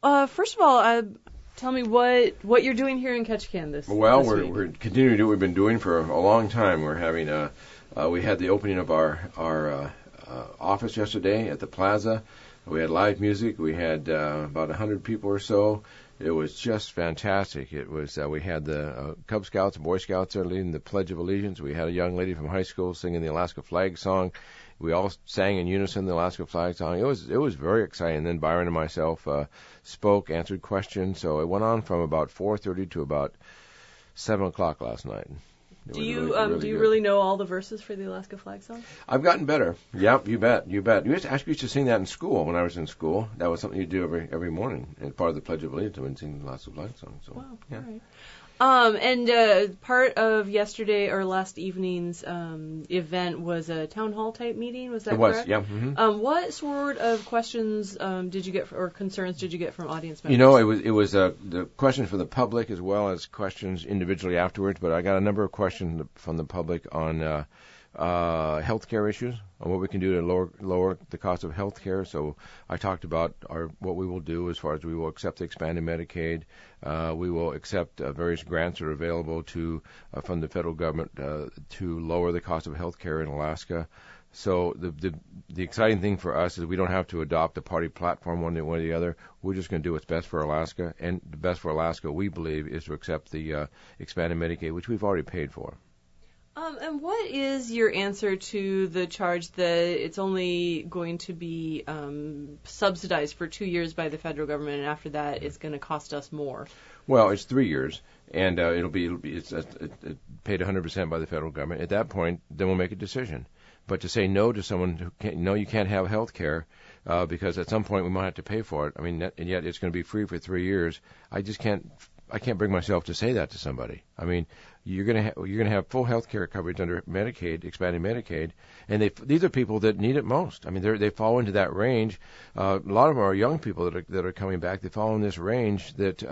first of all, tell me what you're doing here in Ketchikan this Well, this week. we're continuing to do what we've been doing for a long time. We're having we had the opening of our office yesterday at the plaza. We had live music. We had about 100 people or so. It was just fantastic. It was we had the Cub Scouts and Boy Scouts there leading the Pledge of Allegiance. We had a young lady from high school singing the Alaska flag song. We all sang in unison the Alaska flag song. It was very exciting. And then Byron and myself spoke, answered questions. So it went on from about 4:30 to about 7 o'clock last night. Do you really know all the verses for the Alaska flag song? I've gotten better. Yep, you bet. You actually used to sing that in school when I was in school. That was something you do every morning as part of the Pledge of Allegiance when singing the Alaska flag song. So, wow, yeah. All right. And part of yesterday or last evening's event was a town hall type meeting. Was that correct? It was, yeah. Mm-hmm. What sort of questions did you get, or concerns did you get from audience members? You know, it was the questions for the public as well as questions individually afterwards. But I got a number of questions from the public on healthcare issues, on what we can do to lower the cost of healthcare. So I talked about what we will do as far as we will accept the expanded Medicaid. We will accept various grants that are available from the federal government to lower the cost of healthcare in Alaska. So the exciting thing for us is we don't have to adopt a party platform one way or the other. We're just going to do what's best for Alaska, and the best for Alaska, we believe, is to accept the expanded Medicaid, which we've already paid for. And what is your answer to the charge that it's only going to be subsidized for 2 years by the federal government, and after that it's going to cost us more? Well, it's 3 years, and it's paid 100% by the federal government. At that point, then we'll make a decision. But to say no to someone who you can't have health care because at some point we might have to pay for it. I mean, and yet it's going to be free for 3 years. I can't bring myself to say that to somebody. I mean, you're going to have full health care coverage under Medicaid, expanded Medicaid, and these are people that need it most. I mean, they fall into that range. A lot of them are young people that are coming back. They fall in this range that,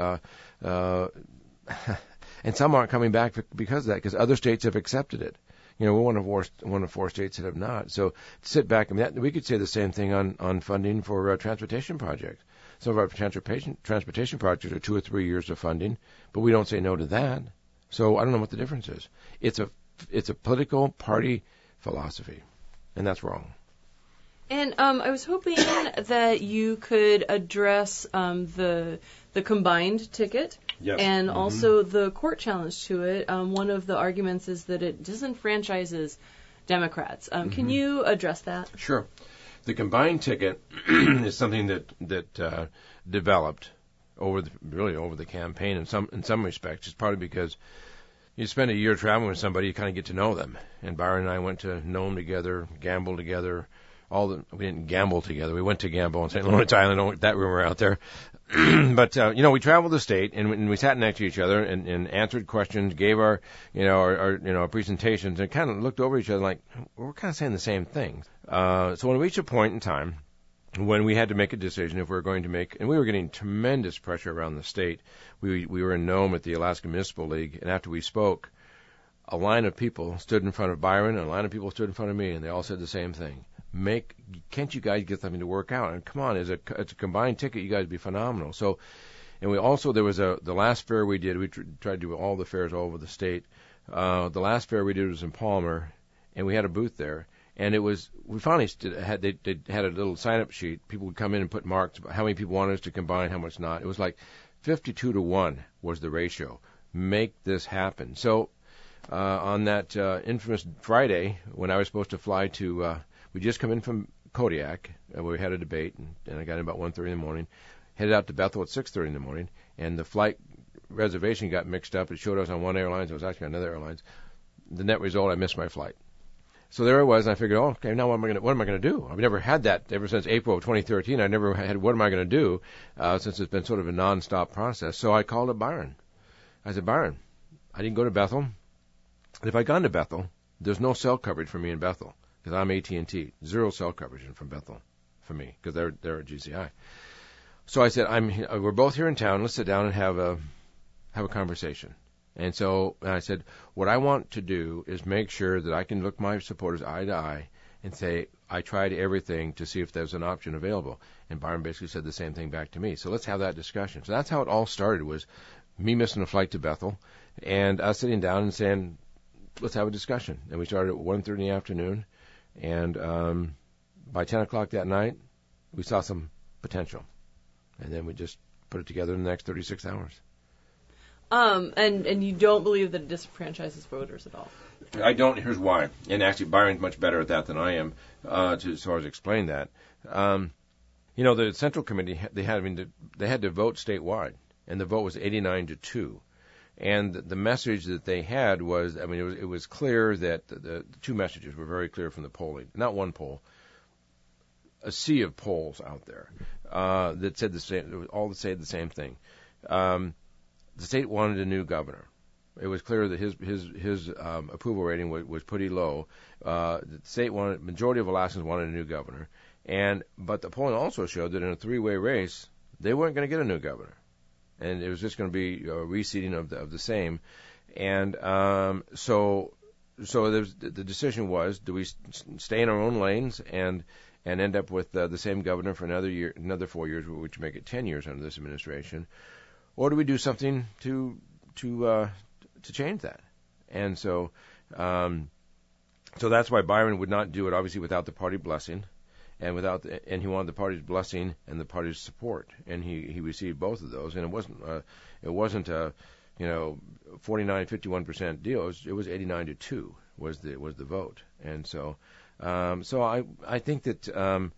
and some aren't coming back because of that, because other states have accepted it. You know, we're one of four states that have not. So to sit back, I mean, we could say the same thing on funding for transportation projects. Some of our transportation projects are 2 or 3 years of funding, but we don't say no to that. So I don't know what the difference is. It's a political party philosophy, and that's wrong. And I was hoping that you could address the combined ticket. Yes. And also the court challenge to it. One of the arguments is that it disenfranchises Democrats. Can you address that? Sure. The combined ticket is something that developed over the campaign in some respects. It's partly because you spend a year traveling with somebody, you kind of get to know them. And Byron and I went to Nome together, gamble together. We didn't gamble together. We went to gamble in St. Lawrence Island. Don't want that rumor out there. But we traveled the state and we sat next to each other and answered questions, gave our presentations, and kind of looked over each other like we're kind of saying the same thing. So when we reached a point in time when we had to make a decision if we were going to make, and we were getting tremendous pressure around the state. We were in Nome at the Alaska Municipal League, and after we spoke, a line of people stood in front of Byron, and a line of people stood in front of me, and they all said the same thing. Can't you guys get something to work out? And come on, it's a combined ticket. You guys would be phenomenal. So, and we also, there was the last fair we did, we tried to do all the fairs all over the state. The last fair we did was in Palmer, and we had a booth there. And we finally they had a little sign-up sheet. People would come in and put marks about how many people wanted us to combine, how much not. It was like 52-1 was the ratio. Make this happen. So, on that infamous Friday, when I was supposed to fly to, we just come in from Kodiak, we had a debate, and I got in about 1:30 in the morning, headed out to Bethel at 6:30 in the morning, and the flight reservation got mixed up. It showed us on one airline, it was actually on another airlines. The net result, I missed my flight. So there I was, and I figured, okay, now what am I going to do? I've never had that ever since April of 2013. I never had, what am I going to do, since it's been sort of a nonstop process. So I called up Byron. I said, Byron, I didn't go to Bethel. And if I'd gone to Bethel, there's no cell coverage for me in Bethel, because I'm AT&T. Zero cell coverage from Bethel for me, because they're at GCI. So I said, we're both here in town. Let's sit down and have a conversation. And so I said, what I want to do is make sure that I can look my supporters eye to eye and say, I tried everything to see if there's an option available. And Byron basically said the same thing back to me. So let's have that discussion. So that's how it all started, was me missing a flight to Bethel and us sitting down and saying, let's have a discussion. And we started at 1:30 in the afternoon. And by 10 o'clock that night, we saw some potential. And then we just put it together in the next 36 hours. And you don't believe that it disenfranchises voters at all? I don't. Here's why. And actually, Byron's much better at that than I am, as far as explain that. The Central Committee, they had to vote statewide, and the vote was 89-2. And the message that they had was, it was clear that the two messages were very clear from the polling. Not one poll, a sea of polls out there that said the same. All said the same thing. The state wanted a new governor. It was clear that his approval rating was pretty low. The state majority of Alaskans wanted a new governor, but the polling also showed that in a three-way race, they weren't going to get a new governor, and it was just going to be a reseating of the same. And so the decision was: do we stay in our own lanes and end up with the same governor for another 4 years, which would make it 10 years under this administration, or do we do something to change that? And so that's why Byron would not do it, obviously, without the party blessing, and he wanted the party's blessing and the party's support, and he received both of those. And it wasn't a 49-51% deal. It was 89-2 was the vote. And so I think that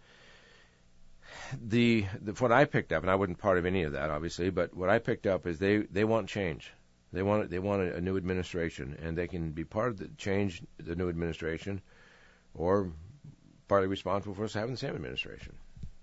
what I picked up, and I wasn't part of any of that, obviously, but what I picked up is they want change. They want a new administration, and they can be part of the change, the new administration, or partly responsible for us having the same administration.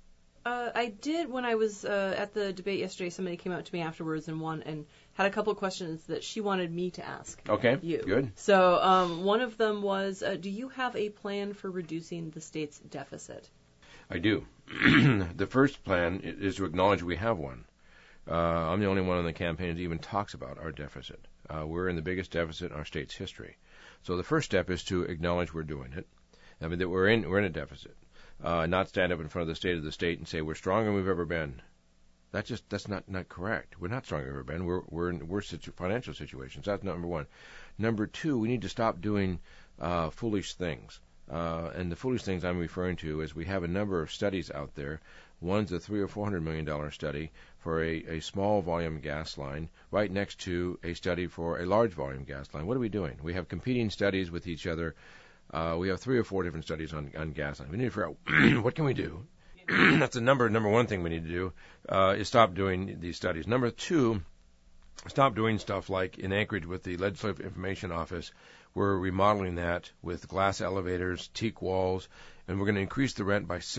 I did, when I was at the debate yesterday, somebody came up to me afterwards and had a couple of questions that she wanted me to ask. Okay, you. Good. So one of them was, do you have a plan for reducing the state's deficit? I do. The first plan is to acknowledge we have one. I'm the only one in the campaign that even talks about our deficit. We're in the biggest deficit in our state's history. So the first step is to acknowledge we're doing it. That we're in a deficit. Not stand up in front of the state and say we're stronger than we've ever been. That's not correct. We're not stronger than we've ever been. We're in worse financial situations. That's number one. Number two, we need to stop doing foolish things. And the foolish things I'm referring to is we have a number of studies out there. One's a $300 or $400 million study for a small volume gas line, right next to a study for a large volume gas line. What are we doing? We have competing studies with each other. We have 3 or 4 different studies on gas line. We need to figure out what can we do. That's the number one thing we need to do is stop doing these studies. Number two, stop doing stuff like in Anchorage with the Legislative Information Office. We're remodeling that with glass elevators, teak walls, and we're going to increase the rent by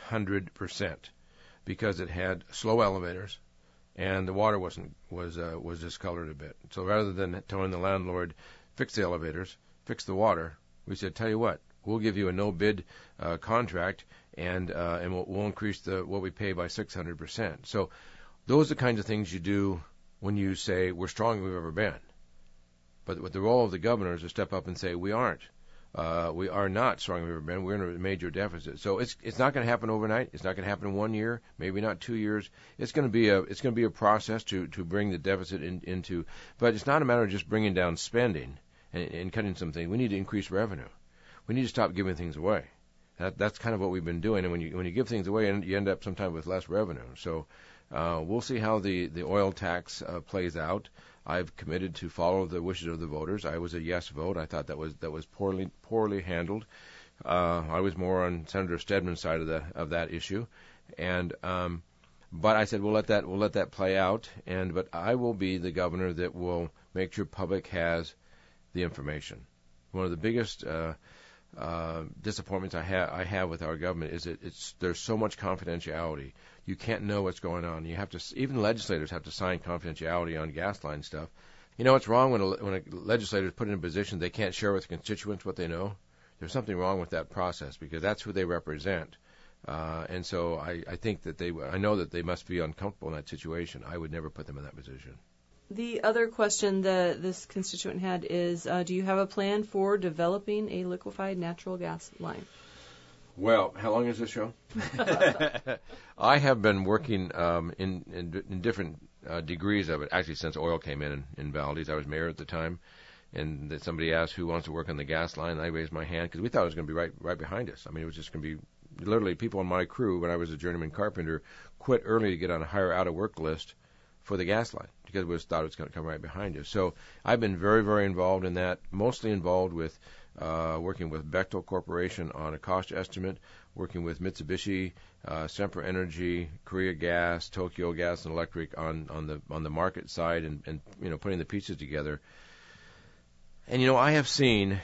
600% because it had slow elevators and the water was discolored a bit. So rather than telling the landlord, fix the elevators, fix the water, we said, tell you what, we'll give you a no-bid contract, and we'll increase what we pay by 600%. So those are the kinds of things you do when you say we're stronger than we've ever been. But what the role of the governor is to step up and say we aren't. We are not stronger than we've ever been. We're in a major deficit. So it's not going to happen overnight. It's not going to happen in 1 year, maybe not 2 years. It's going to be a process to bring the deficit into. But it's not a matter of just bringing down spending and cutting something. We need to increase revenue. We need to stop giving things away. That's kind of what we've been doing. And when you give things away, you end up sometimes with less revenue. So we'll see how the oil tax plays out. I've committed to follow the wishes of the voters. I was a yes vote. I thought that was poorly handled. I was more on Senator Stedman's side of that issue, but I said we'll let that play out. But I will be the governor that will make sure public has the information. One of the biggest disappointments I have with our government is that there's so much confidentiality. You can't know what's going on. Even legislators have to sign confidentiality on gas line stuff. You know what's wrong when a legislator is put in a position they can't share with constituents what they know? There's something wrong with that process because that's who they represent. And so I think that I know that they must be uncomfortable in that situation. I would never put them in that position. The other question that this constituent had is, do you have a plan for developing a liquefied natural gas line? Well, how long is this show? I have been working in different degrees of it, actually since oil came in Valdez. I was mayor at the time, and that somebody asked who wants to work on the gas line, and I raised my hand because we thought it was going to be right behind us. I mean, it was just going to be literally people on my crew when I was a journeyman carpenter quit early to get on a higher out-of-work list for the gas line because we thought it was going to come right behind us. So I've been very, very involved in that, mostly involved with working with Bechtel Corporation on a cost estimate, working with Mitsubishi, Sempra Energy, Korea Gas, Tokyo Gas and Electric on the market side, and putting the pieces together. And I have seen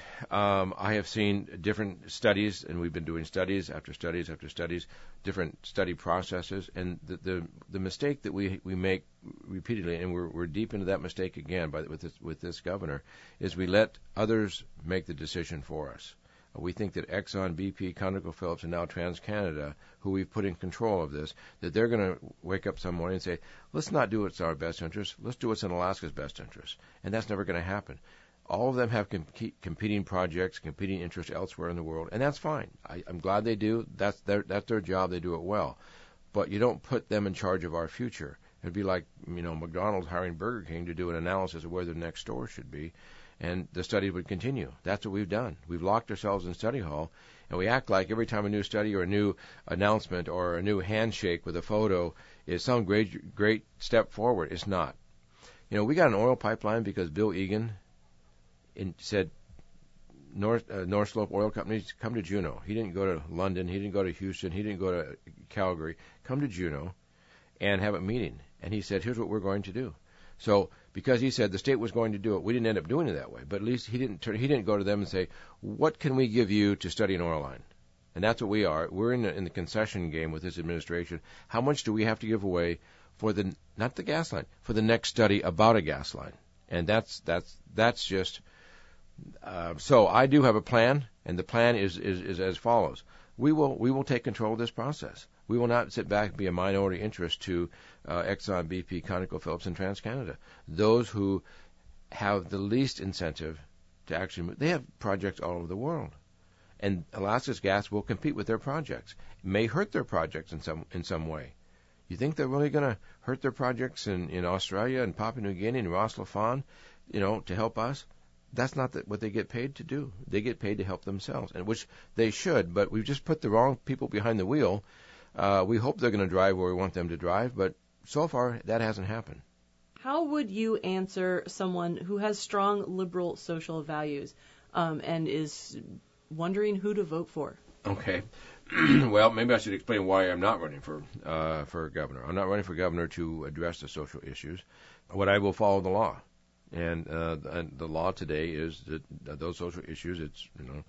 different studies, and we've been doing studies after studies after studies, different study processes, and the mistake that we make repeatedly, and we're deep into that mistake again with this governor, is we let others make the decision for us. We think that Exxon, BP, ConocoPhillips, and now TransCanada, who we've put in control of this, that they're going to wake up some morning and say, let's not do what's in our best interest, let's do what's in Alaska's best interest. And that's never going to happen. All of them have competing projects, competing interests elsewhere in the world, and that's fine. I'm glad they do. That's their job. They do it well. But you don't put them in charge of our future. It'd be like, McDonald's hiring Burger King to do an analysis of where their next store should be, and the study would continue. That's what we've done. We've locked ourselves in study hall, and we act like every time a new study or a new announcement or a new handshake with a photo is some great step forward. It's not. We got an oil pipeline because Bill Egan said North Slope Oil Companies, come to Juneau. He didn't go to London. He didn't go to Houston. He didn't go to Calgary. Come to Juneau and have a meeting. And he said, here's what we're going to do. So because he said the state was going to do it, we didn't end up doing it that way. But at least he didn't go to them and say, what can we give you to study an oil line? And that's what we are. We're in the concession game with this administration. How much do we have to give away for not the gas line, for the next study about a gas line? And that's just. So I do have a plan, and the plan is as follows. We will take control of this process. We will not sit back and be a minority interest to Exxon, BP, ConocoPhillips, and TransCanada. Those who have the least incentive to actually move. They have projects all over the world, and Alaska's gas will compete with their projects. It may hurt their projects in some way. You think they're really going to hurt their projects in Australia and Papua New Guinea and Ras Laffan, to help us? That's not what they get paid to do. They get paid to help themselves, and which they should, but we've just put the wrong people behind the wheel. We hope they're going to drive where we want them to drive, but so far that hasn't happened. How would you answer someone who has strong liberal social values and is wondering who to vote for? Okay. Well, maybe I should explain why I'm not running for governor. I'm not running for governor to address the social issues. What I will follow the law. And the law today is that those social issues, it's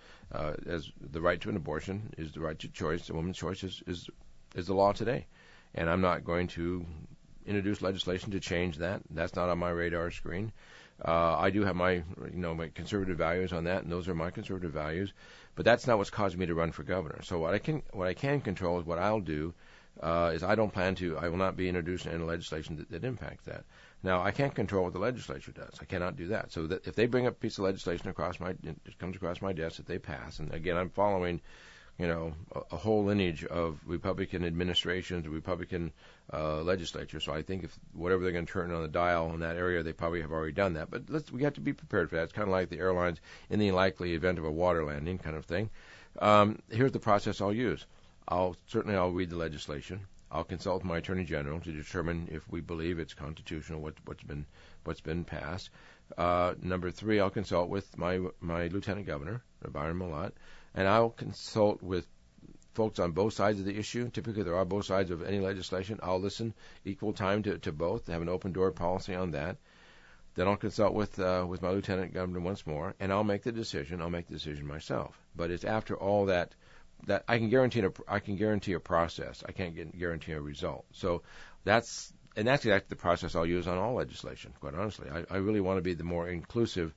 as the right to an abortion is the right to choice. A woman's choice is the law today, and I'm not going to introduce legislation to change that. That's not on my radar screen. I do have my my conservative values on that, and those are my conservative values. But that's not what's causing me to run for governor. So what I can control is what I'll do. Is I will not be introducing any legislation that impacts that. Now, I can't control what the legislature does. I cannot do that. So that if they bring up a piece of legislation it comes across my desk that they pass, and again, I'm following, a whole lineage of Republican administrations, Republican legislatures. So I think if whatever they're going to turn on the dial in that area, they probably have already done that. But we have to be prepared for that. It's kind of like the airlines in the likely event of a water landing kind of thing. Here's the process I'll use. I'll read the legislation. I'll consult with my Attorney General to determine if we believe it's constitutional, what's been passed. Number 3, I'll consult with my Lieutenant Governor, Byron Mallott, and I'll consult with folks on both sides of the issue. Typically, there are both sides of any legislation. I'll listen equal time to both, have an open door policy on that. Then I'll consult with my Lieutenant Governor once more, and I'll make the decision. I'll make the decision myself. But it's after all that I can guarantee a process. I can't guarantee a result. So that's exactly the process I'll use on all legislation. Quite honestly, I really want to be the more inclusive,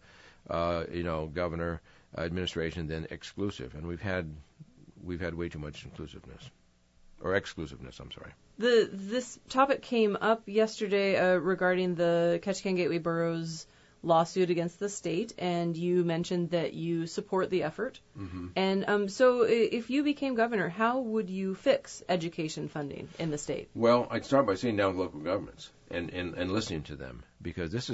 governor administration than exclusive, and we've had way too much inclusiveness or exclusiveness. I'm sorry. This topic came up yesterday regarding the Ketchikan Gateway Boroughs lawsuit against the state, and you mentioned that you support the effort. Mm-hmm. And so if you became governor, how would you fix education funding in the state? Well, I'd start by sitting down with local governments and listening to them, because this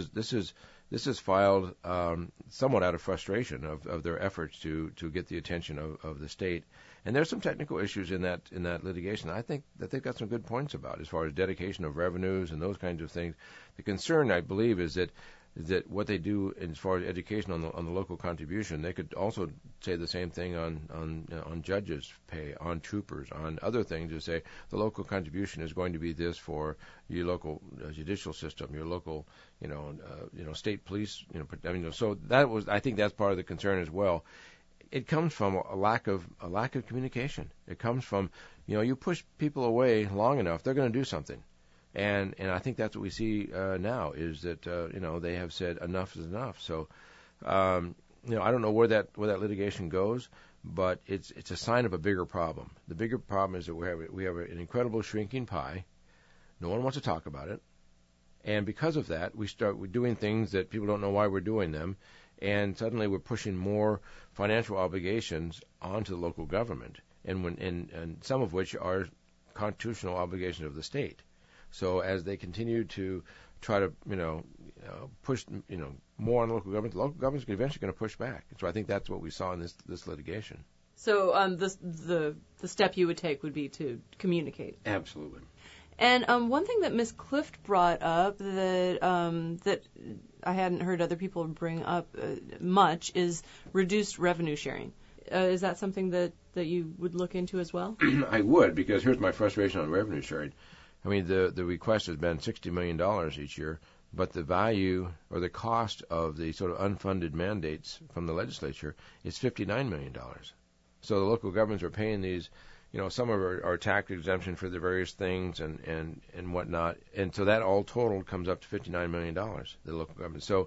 is filed somewhat out of frustration of their efforts to get the attention of the state. And there's some technical issues in that litigation. I think that they've got some good points about as far as dedication of revenues and those kinds of things. The concern, I believe, is that what they do as far as education on the local contribution, they could also say the same thing on judges' pay, on troopers, on other things, to say the local contribution is going to be this for your local judicial system, your local state police. So I think that's part of the concern as well. It comes from a lack of communication. It comes from, you push people away long enough, they're going to do something. And I think that's what we see now, is that they have said enough is enough. So I don't know where that litigation goes, but it's a sign of a bigger problem. The bigger problem is that we have an incredible shrinking pie. No one wants to talk about it, and because of that, we're doing things that people don't know why we're doing them, and suddenly we're pushing more financial obligations onto the local government, and some of which are constitutional obligations of the state. So as they continue to try to, push, more on the local government's eventually going to push back. And so I think that's what we saw in this litigation. So the step you would take would be to communicate. Absolutely. And one thing that Ms. Clift brought up that I hadn't heard other people bring up much is reduced revenue sharing. Is that something that you would look into as well? I would, because here's my frustration on revenue sharing. I mean, the request has been $60 million each year, but the value or the cost of the sort of unfunded mandates from the legislature is $59 million. So the local governments are paying these, some of our tax exemption for the various things and whatnot, and so that all totaled comes up to $59 million, the local government. So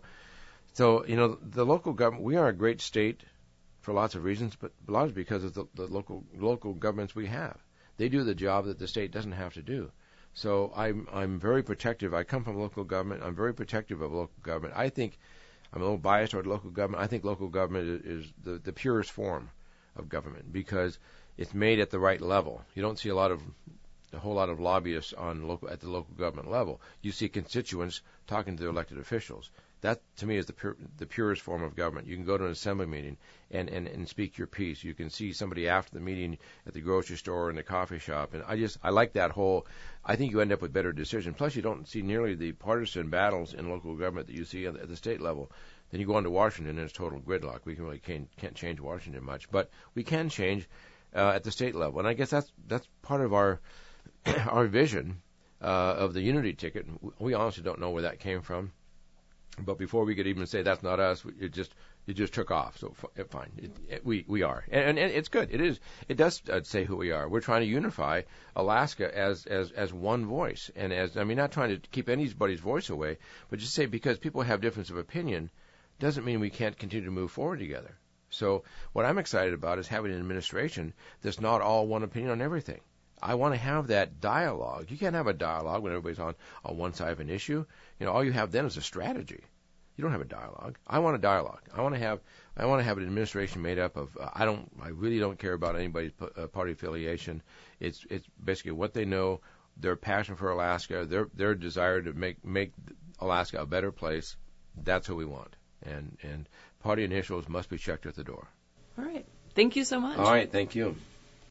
the local government, we are a great state for lots of reasons, but largely because of the local governments we have. They do the job that the state doesn't have to do. So I'm very protective. I come from local government. I'm very protective of local government. I think I'm a little biased toward local government. I think local government is the purest form of government, because it's made at the right level. You don't see a whole lot of lobbyists at the local government level. You see constituents talking to their elected officials. That, to me, is the purest form of government. You can go to an assembly meeting and speak your piece. You can see somebody after the meeting at the grocery store or in the coffee shop. And I like that whole. I think you end up with better decisions. Plus, you don't see nearly the partisan battles in local government that you see at the state level. Then you go on to Washington, and it's total gridlock. We can't change Washington much, but we can change at the state level. And I guess that's part of our vision of the unity ticket. We honestly don't know where that came from. But before we could even say that's not us, it just took off. So fine, we are, and it's good. It is. It does say who we are. We're trying to unify Alaska as one voice, and not trying to keep anybody's voice away, but just say because people have difference of opinion, doesn't mean we can't continue to move forward together. So what I'm excited about is having an administration that's not all one opinion on everything. I want to have that dialogue. You can't have a dialogue when everybody's on one side of an issue. All you have then is a strategy. You don't have a dialogue. I want a dialogue. I want to have an administration made up of. I really don't care about anybody's party affiliation. It's basically what they know, their passion for Alaska, their desire to make Alaska a better place. That's who we want. And party initials must be checked at the door. All right. Thank you so much. All right. Thank you.